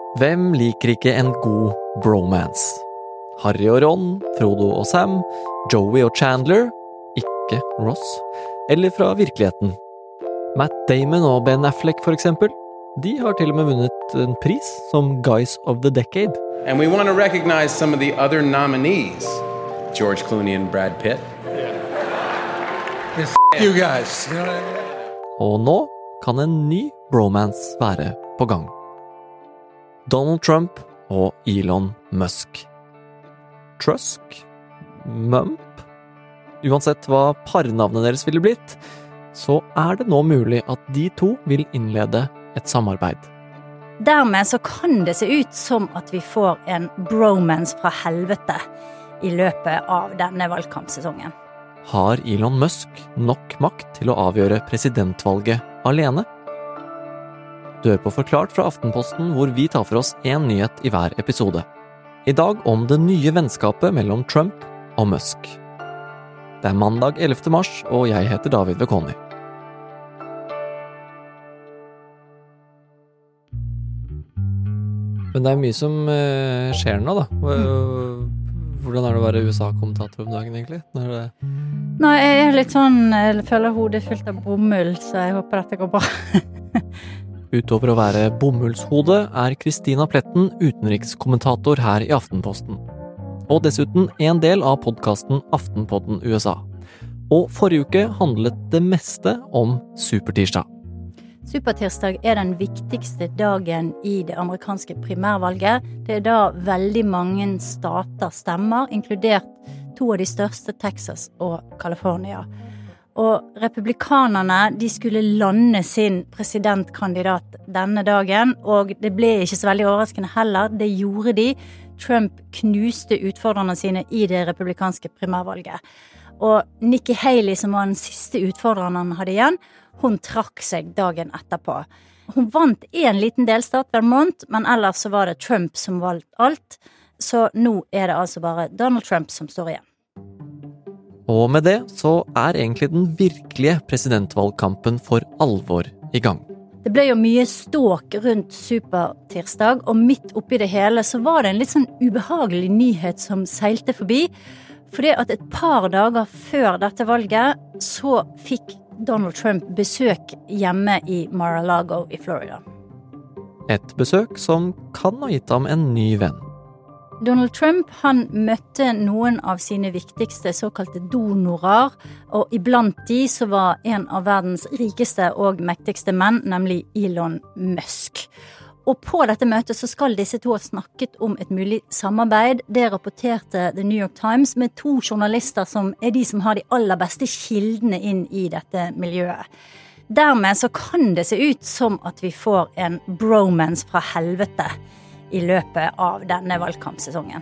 Hvem liker ikke en god bromance? Harry og Ron, Frodo og Sam, Joey og Chandler, ikke Ross, eller fra virkeligheten. Matt Damon og Ben Affleck for eksempel, de har til og med vunnet en pris som Guys of the Decade. And we want to recognize some of the other nominees. George Clooney and Brad Pitt. You guys. You know what I mean? Og nå kan en ny bromance være på gang. Donald Trump og Elon Musk. Trusk? Mump? Uansett hva parnavnet deres ville blitt, så det nå mulig at de to vil innlede et samarbeid. Dermed så kan det se ut som at vi får en bromance fra helvete i løpet av denne valgkampsesongen. Har Elon Musk nok makt til å avgjøre presidentvalget alene? Du hører på Forklart fra Aftenposten, hvor vi tar for oss en nyhet i hver episode. I dag om det nye vennskapet mellom Trump og Musk. Det mandag 11. mars, og jeg heter David Vekoni. Men det mye som skjer nå, da. Hvordan det å være USA-kommentator om dagen, egentlig? Nei, jeg litt sånn, jeg føler hodet fylt av bomull, så jeg håper dette går bra. Utover å være bomullshode Kristina Pletten utenrikskommentator her i Aftenposten. Og dessuten en del av podcasten Aftenpodden USA. Og forrige uke handlet det meste om Supertirsdag. Supertirsdag den viktigste dagen i det amerikanske primærvalget. Det da veldig mange stater stemmer, inkludert to av de største, Texas og California. Og republikanerne, de skulle lande sin presidentkandidat denne dagen, og det ble ikke så veldig overraskende heller, det gjorde de. Trump knuste utfordrerne sine i det republikanske primærvalget. Og Nikki Haley, som var den siste utfordreren han hadde igjen, hun trakk seg dagen etterpå. Hun vant en liten delstat, Vermont, men ellers så var det Trump som valgte alt, så nå det altså bare Donald Trump som står igjen. Og med det så egentlig den virkelige presidentvalgkampen for alvor i gang. Det ble jo mye ståk rundt Supertirsdag, og midt oppi det hele så var det en litt sånn ubehagelig nyhet som seilte forbi, fordi at et par dager før dette valget så fikk Donald Trump besøk hjemme i Mar-a-Lago i Florida. Et besøk som kan ha gitt ham en ny venn. Donald Trump, han møtte noen av sine viktigste såkalte donorer, og iblant de så var en av verdens rikeste og mektigste menn, nemlig Elon Musk. Og på dette møtet så skal disse to ha snakket om et mulig samarbeid. Det rapporterte The New York Times med to journalister som de som har de aller beste kildene inn i dette miljøet. Dermed så kan det se ut som at vi får en bromance fra helvete i løpet av denne valgkampsesongen.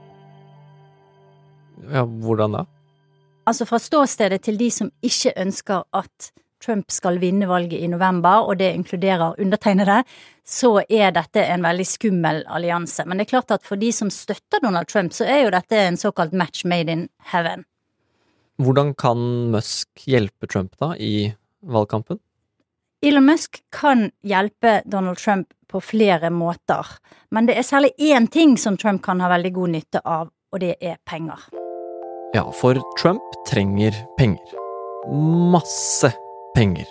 Ja, hvordan da? Altså fra ståstedet til de som ikke ønsker at Trump skal vinne valget i november, og det inkluderer undertegnede, så dette en veldig skummel allianse. Men det klart at for de som støtter Donald Trump, så jo dette en såkalt match made in heaven. Hvordan kan Musk hjelpe Trump da i valgkampen? Elon Musk kan hjelpe Donald Trump på flere måter, men det særlig én ting som Trump kan ha veldig god nytte av, og det penger. Ja, for Trump trenger penger. Masse penger.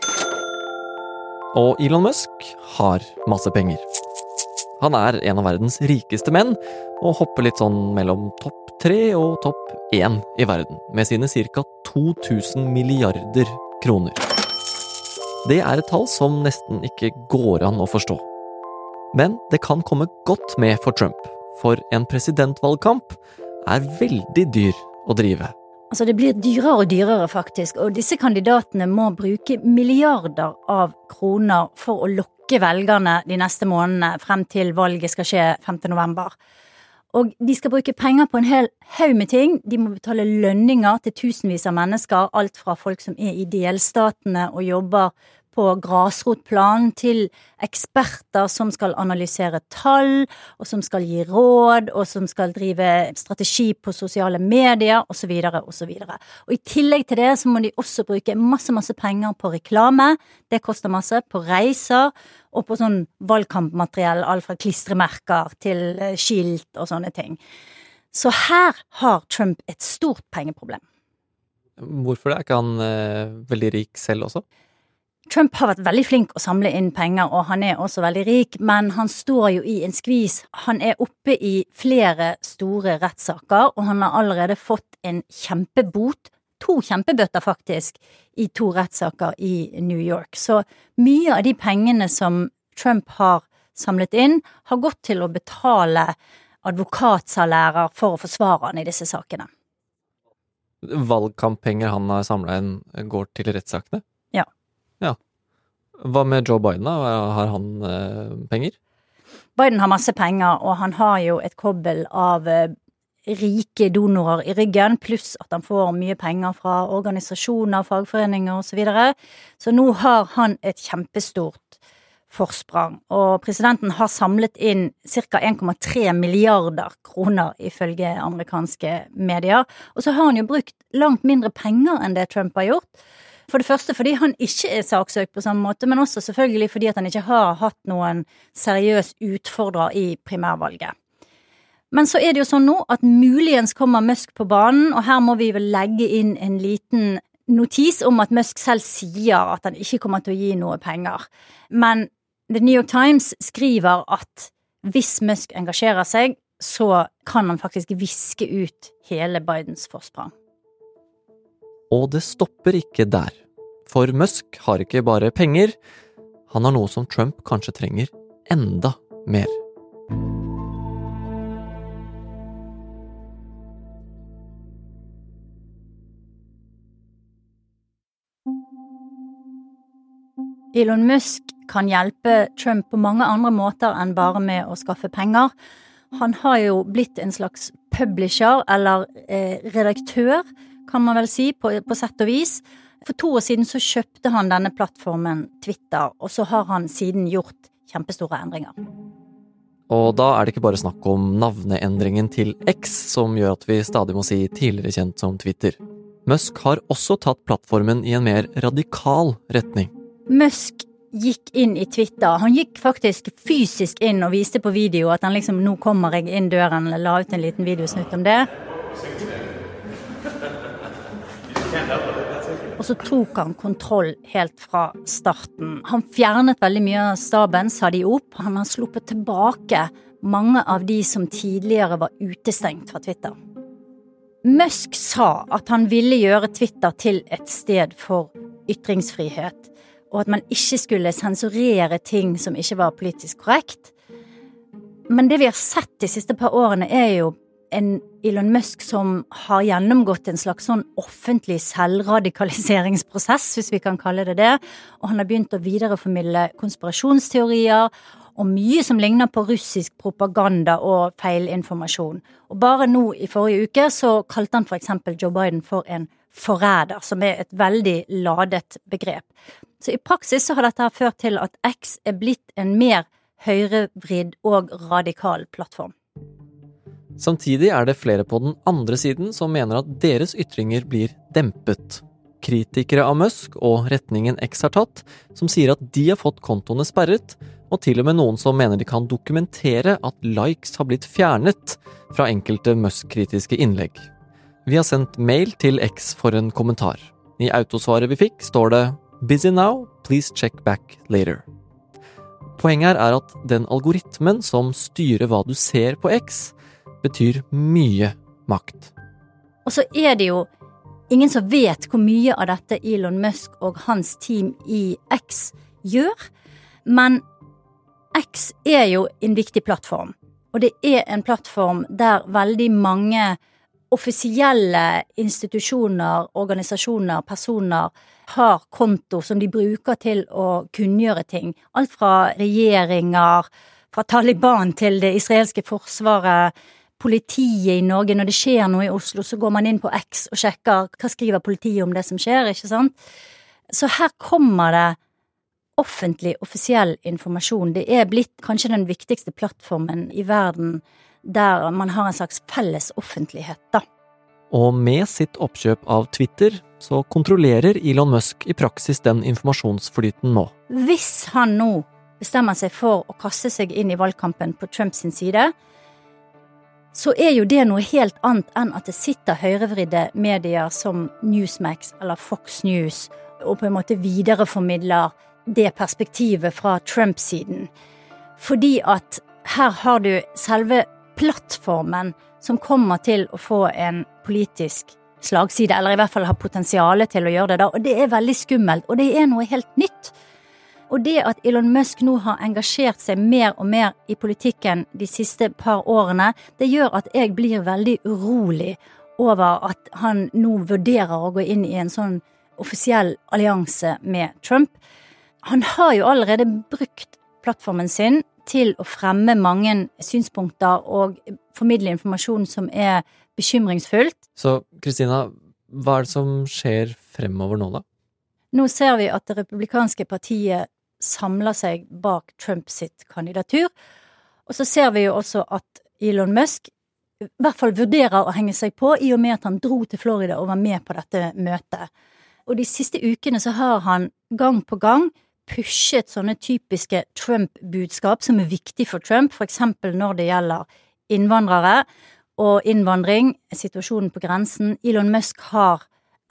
Og Elon Musk har masse penger. Han en av verdens rikeste menn, og hopper litt sånn mellom topp 3 og topp 1 i verden, med sine cirka 2000 milliarder kroner. Det et tall som nesten ikke går an å forstå. Men det kan komme godt med for Trump, for en presidentvalgkamp veldig dyr å drive. Altså det blir dyrere og dyrere faktisk, og disse kandidatene må bruke milliarder av kroner for å lokke velgerne de neste månedene frem til valget skal skje 5. november. Og de skal bruke penger på en hel haug med ting. De må betale lønninger til tusenvis av mennesker, alt fra folk som i delstatene og jobber på grasrotplan til eksperter som skal analysere tall, og som skal gi råd, og som skal drive strategi på sosiale medier, og så videre, og så videre. Og i tillegg til det så må de også bruke masse penger på reklame, det koster masse, på reiser, og på sånn valgkampmateriell, alt fra klistremerker til skilt og sånne ting. Så her har Trump et stort pengeproblem. Hvorfor det? Er ikke han veldig rik selv også? Trump har vært veldig flink å samle inn penger, og han også veldig rik, men han står jo i en skvis. Han oppe i flere store rettssaker, og han har allerede fått en kjempebot, 2 kjempebøtter faktisk, i 2 rettssaker i New York. Så mye av de pengene som Trump har samlet inn, har gått til å betale advokatsalærer for å forsvare han i disse sakene. Valgkamppenger han har samlet inn går til rettssakene? Ja. Ja. Hva med Joe Biden da? Har han penger? Biden har masse penger, og han har jo et kobbel av rike donorer i ryggen, pluss at han får mye penger fra organisasjoner, fagforeninger og så videre. Så nå har han et kjempestort forsprang, og presidenten har samlet inn cirka 1,3 milliarder kroner ifølge amerikanske medier, og så har han jo brukt langt mindre penger enn det Trump har gjort. For det første fordi han ikke saksøkt på samme måte, men også selvfølgelig fordi at han ikke har hatt noen seriøs utfordrer i primærvalget. Men så det jo sånn nå at muligens kommer Musk på banen, og her må vi vel legge inn en liten notis om at Musk selv sier at han ikke kommer til å gi noe penger. Men The New York Times skriver at hvis Musk engasjerer seg, så kan han faktisk viske ut hele Bidens forsprang. Og det stopper ikke der. For Musk har ikke bare penger, han har noe som Trump kanskje trenger enda mer. Elon Musk kan hjelpe Trump på mange andre måter enn bare med å skaffe penger. Han har jo blitt en slags publisher, eller redaktør, kan man vel si, på sett og vis. For 2 år siden så kjøpte han denne plattformen Twitter, og så har han siden gjort kjempestore endringer. Og da det ikke bare snakk om navneendringen til X, som gjør at vi stadig må si tidligere kjent som Twitter. Musk har også tatt plattformen i en mer radikal retning. Musk gikk inn i Twitter. Han gikk faktisk fysisk inn og viste på video at han liksom, nå kommer jeg inn døren, la ut en liten videosnutt om det. Og så tok han kontroll helt fra starten. Han fjernet veldig mye av staben, sa de opp. Han har sluppet tilbake mange av de som tidligere var utestengt fra Twitter. Musk sa at han ville gjøre Twitter til et sted for ytringsfrihet, og at man ikke skulle sensurere ting som ikke var politisk korrekt. Men det vi har sett de siste par årene jo en Elon Musk som har gjennomgått en slags sånn offentlig selvradikaliseringsprosess, hvis vi kan kalle det det, og han har begynt å videreformidle konspirasjonsteorier og mye som ligner på russisk propaganda og feilinformasjon. Og bare nå i forrige uke så kalte han for eksempel Joe Biden for en forræder, som et veldig ladet begrep. Så i praksis så har dette ført til at X blitt en mer høyrevridd og radikal plattform. Samtidig det flere på den andre siden som mener at deres ytringer blir dempet. Kritikere av Musk og retningen X har tatt, som sier at de har fått kontoene sperret, og til og med noen som mener de kan dokumentere at likes har blitt fjernet fra enkelte Musk-kritiske innlegg. Vi har sendt mail til X for en kommentar. I autosvaret vi fikk står det «Busy now, please check back later». Poenget her at den algoritmen som styrer hva du ser på X, betyr mye makt. Og så det jo ingen som vet hvor mye av dette Elon Musk og hans team i X gjør, men X jo en viktig plattform, og det en plattform der veldig mange offisielle institusjoner, organisasjoner, personer har konto som de bruker til å kunngjøre ting. Alt fra regjeringer, fra Taliban til det israelske forsvaret, politiet i Norge. Når det skjer noe i Oslo, så går man inn på X og sjekker hva skriver politiet om det som skjer, ikke sant? Så her kommer det offentlig, offisiell informasjon. Det blitt kanskje den viktigste plattformen I verden der man har en slags felles offentlighet, da. Og med sitt oppkjøp av Twitter, så kontrollerer Elon Musk I praksis den informasjonsflyten nå. Hvis han nå bestemmer seg for å kaste seg inn I valgkampen på Trumps side, så jo det noe helt annet enn at det sitter høyrevridde medier som Newsmax eller Fox News og på en måte videreformidler det perspektivet fra Trump-siden. Fordi at her har du selve plattformen som kommer til å få en politisk slagside, eller I hvert fall har potensiale til å gjøre det da, og det veldig skummelt, og det noe helt nytt. Og det at Elon Musk nå har engasjert seg mer og mer I politikken de siste par årene, det gjør at jeg blir veldig urolig over at han nå vurderer å gå inn I en sånn offisiell allianse med Trump. Han har jo allerede brukt plattformen sin til å fremme mange synspunkter og formidle informasjon som bekymringsfullt. Så, Kristina, hva det som skjer fremover nå da? Nå ser vi at det republikanske partiet samler seg bak Trump sitt kandidatur, og så ser vi jo også at Elon Musk I hvert fall vurderer å henge seg på I og med at han dro til Florida og var med på dette møtet. Og de siste ukene så har han gang på gang pushet sånne typiske Trump-budskap som viktig for Trump, for eksempel når det gjelder innvandrere og innvandring, situasjonen på grensen. Elon Musk har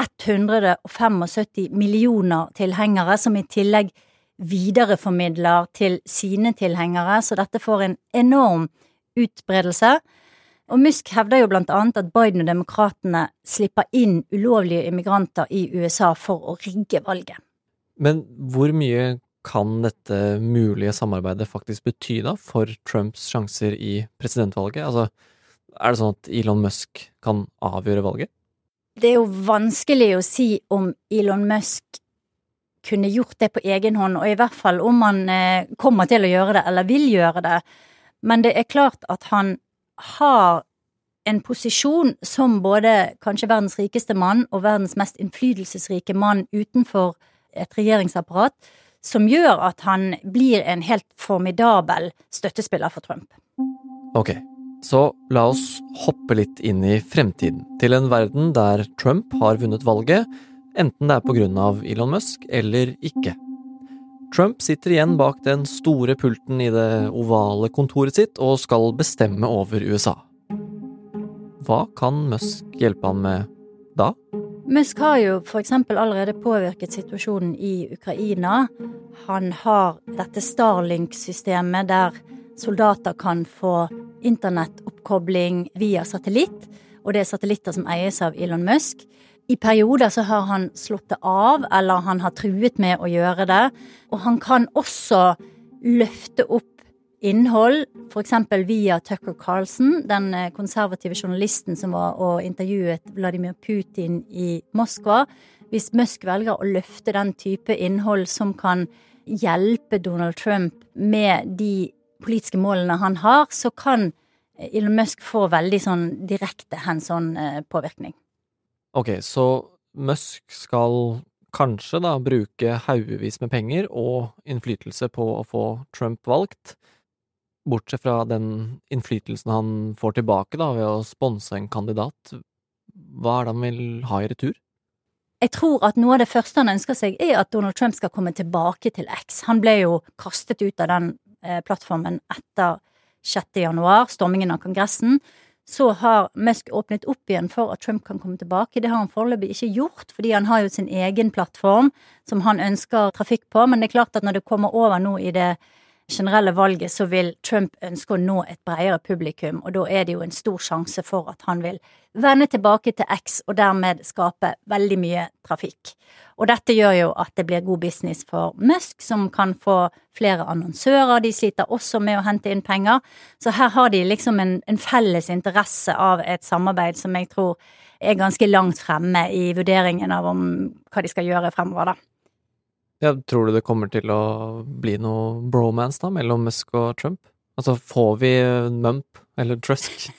175 millioner tilhengere som I tillegg videreformidler til sine tilhengere, så dette får en enorm utbredelse. Og Musk hevder jo blant annet at Biden og demokratene slipper inn ulovlige immigranter I USA for å rigge valget. Men hvor mye kan dette mulige samarbeidet faktisk bety da for Trumps sjanser I presidentvalget? Altså, det sånn at Elon Musk kan avgjøre valget? Det jo vanskelig å si om Elon Musk kunne gjort det på egen hånd, og I hvert fall om han kommer til å gjøre det, eller vil gjøre det. Men det klart at han har en posisjon som både kanskje verdens rikeste mann og verdens mest innflytelsesrike mann utenfor et regjeringsapparat, som gjør at han blir en helt formidabel støttespiller for Trump. Ok, så la oss hoppe litt inn I fremtiden, til en verden der Trump har vunnet valget, enten det på grunn av Elon Musk eller ikke. Trump sitter igjen bak den store pulten I det ovale kontoret sitt og skal bestemme over USA. Hva kan Musk hjelpe han med da? Musk har jo for eksempel allerede påvirket situasjonen I Ukraina. Han har dette Starlink-systemet der soldater kan få internettoppkobling via satellitt, og det satellitter som eies av Elon Musk. I perioder så har han slått det av, eller han har truet med å gjøre det, og han kan også løfte opp innhold, for eksempel via Tucker Carlson, den konservative journalisten som var og intervjuet Vladimir Putin I Moskva. Hvis Musk velger å løfte den type innhold som kan hjelpe Donald Trump med de politiske målene han har, så kan Elon Musk få veldig sånn direkte hands-on påvirkning. Ok, så Musk skal kanskje da bruke haugevis med penger og innflytelse på å få Trump valgt, bortsett fra den innflytelsen han får tilbake da ved å sponse en kandidat. Hva det han vil ha I retur? Jeg tror at noe av det første han ønsker seg at Donald Trump skal komme tilbake til X. Han ble jo kastet ut av den plattformen etter 6. januar, stormingen av kongressen. Så har Musk åpnet opp igjen for at Trump kan komme tilbake. Det har han foreløpig ikke gjort, fordi han har jo sin egen plattform som han ønsker trafikk på, men det klart at når det kommer over nå I det generelle valget, så vil Trump ønske å nå et bredere publikum, og da det jo en stor sjanse for at han vil vende tilbake til X og dermed skape veldig mye trafikk. Og dette gjør jo at det blir god business for Musk, som kan få flere annonsører, de sliter også med å hente inn penger, så her har de liksom en felles interesse av et samarbeid som jeg tror ganske langt fremme I vurderingen av hva de skal gjøre fremover da. Ja, tror du det kommer til å bli noe bromance da, mellom Musk og Trump? Altså, får vi Mump eller Trusk?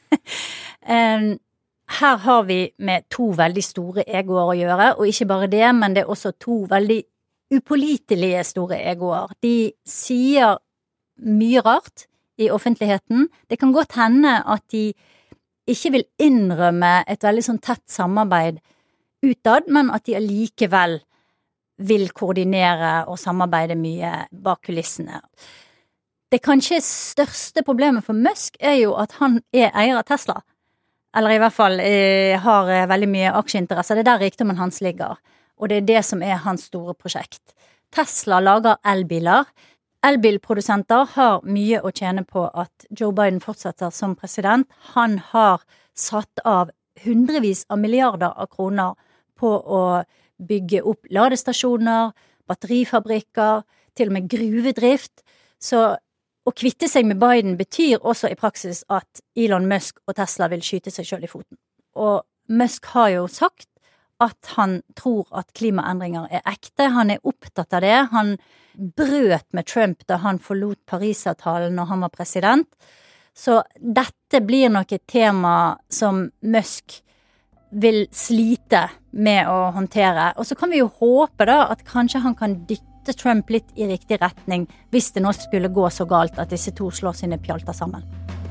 Her har vi med to veldig store egoer å gjøre, og ikke bare det, men det også to veldig upålitelige store egoer. De sier mye rart i offentligheten. Det kan godt hende at de ikke vil innrømme et veldig sånn tett samarbeid utad, men at de allikevel vil koordinere og samarbeide mye bak kulissene. Det kanskje største problemet for Musk jo at han eier av Tesla. Eller i hvert fall har veldig mye aksjeinteresser. Det der rikdommen hans ligger. Og det det som hans store prosjekt. Tesla lager elbiler. Elbilprodusenter har mye å tjene på at Joe Biden fortsetter som president. Han har satt av hundrevis av milliarder av kroner på å bygge opp ladestasjoner, batterifabrikker, til og med gruvedrift. Så å kvitte seg med Biden betyr også i praksis at Elon Musk og Tesla vil skyte seg selv i foten. Og Musk har jo sagt at han tror at klimaendringer ekte. Han opptatt av det. Han brøt med Trump da han forlot Paris-avtalen når han var president. Så dette blir nok et tema som Musk vil slite med å håndtere. Og så kan vi jo håpe da at kanskje han kan dytte Trump litt i riktig retning hvis det nå skulle gå så galt at disse to slår sine pjalter sammen.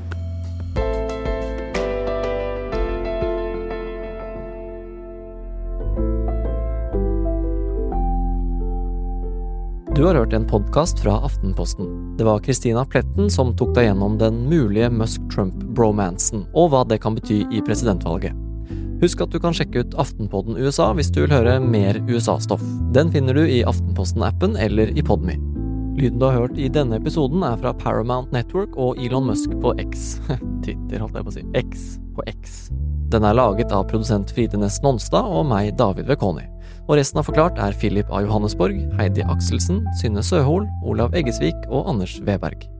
Du har hørt en podcast fra Aftenposten. Det var Kristina Pletten som tok deg gjennom den mulige Musk-Trump-bromansen, og hva det kan bety i presidentvalget. Husk at du kan sjekke ut Aftenpodden USA hvis du vil høre mer USA-stoff. Den finner du i Aftenposten-appen eller i Podme. Lyden du har hørt i denne episoden fra Paramount Network og Elon Musk på X. Twitter, holdt jeg på å si. X på X. Den laget av produsent Fride Næss Nonstad og meg, David Vekoni. Og resten av Forklart Philip A. Johannesborg, Heidi Akselsen, Synne Søhol, Olav Eggesvik og Anders Weberg.